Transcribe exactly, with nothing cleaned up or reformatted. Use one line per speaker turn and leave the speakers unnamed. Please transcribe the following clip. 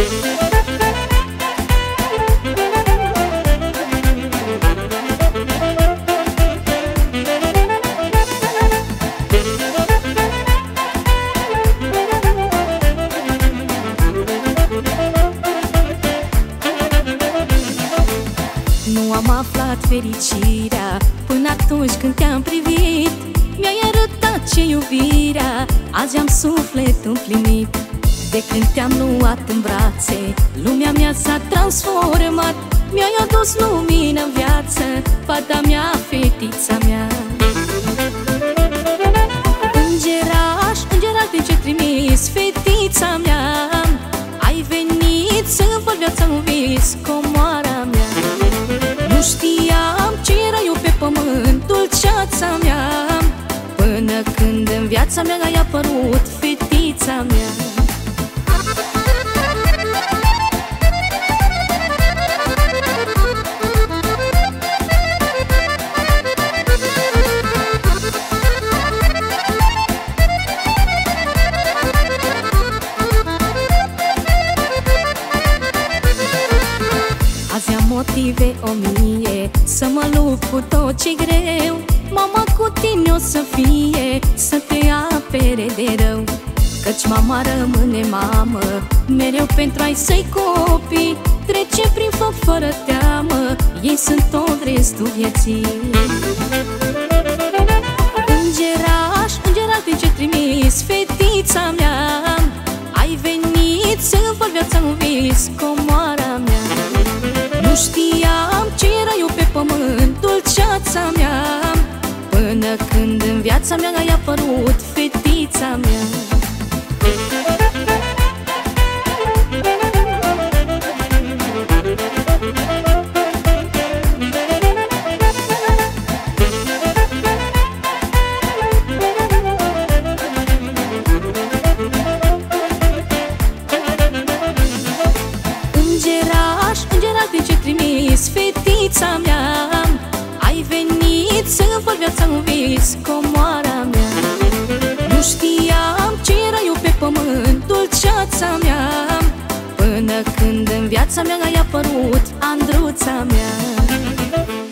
Nu am aflat fericirea până atunci când te-am privit. Mi-ai arătat ce iubirea, azi am suflet împlinit. De când te-am luat în brațe, lumea mea s-a transformat. Mi-ai adus lumină în viață, fata mea, fetița mea. Îngeraș, îngeraș de ce trimis, fetița mea, ai venit să învăț viața în vis, comoara mea. Nu știam ce era eu pe pământ, dulceața mea, până când în viața mea ai apărut, fetița mea. Azi am motive o mie să mă lupt cu tot ce greu. Mama cu tine o să fie, să te apere de rău. Căci mama rămâne mamă mereu pentru ai săi copii. Trece prin foc fără teamă, ei sunt tot restul vieții. Îngeraș, îngeraș de ce trimis, fetița mea, ai venit să învăț viața în vis, comoara mea. Nu știam ce era eu pe pământ, dulceața mea, până când în viața mea ai apărut, fetița mea. Îngeraș, îngeraș de ce trimis, fetița mea, ai venit să învăț viața în vis, comoara mea. Nu știam ce era eu pe pământ, dulceața mea, până când în viața mea ai apărut, Andruța mea.